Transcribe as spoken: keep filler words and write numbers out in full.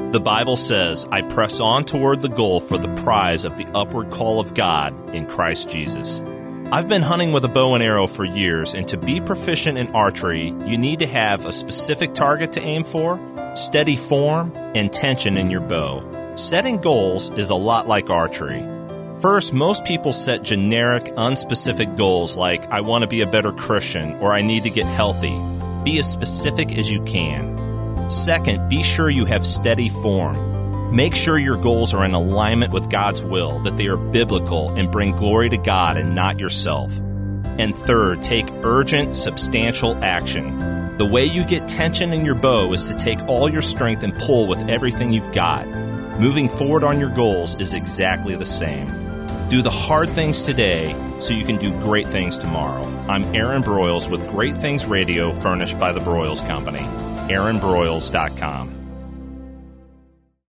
The Bible says, I press on toward the goal for the prize of the upward call of God in Christ Jesus. I've been hunting with a bow and arrow for years, and to be proficient in archery, you need to have a specific target to aim for, steady form, and tension in your bow. Setting goals is a lot like archery. First, most people set generic, unspecific goals like, I want to be a better Christian, or I need to get healthy. Be as specific as you can. Second, be sure you have steady form. Make sure your goals are in alignment with God's will, that they are biblical and bring glory to God and not yourself. And third, take urgent, substantial action. The way you get tension in your bow is to take all your strength and pull with everything you've got. Moving forward on your goals is exactly the same. Do the hard things today so you can do great things tomorrow. I'm Aaron Broyles with Great Things Radio, furnished by the Broyles Company. aaron broyles dot com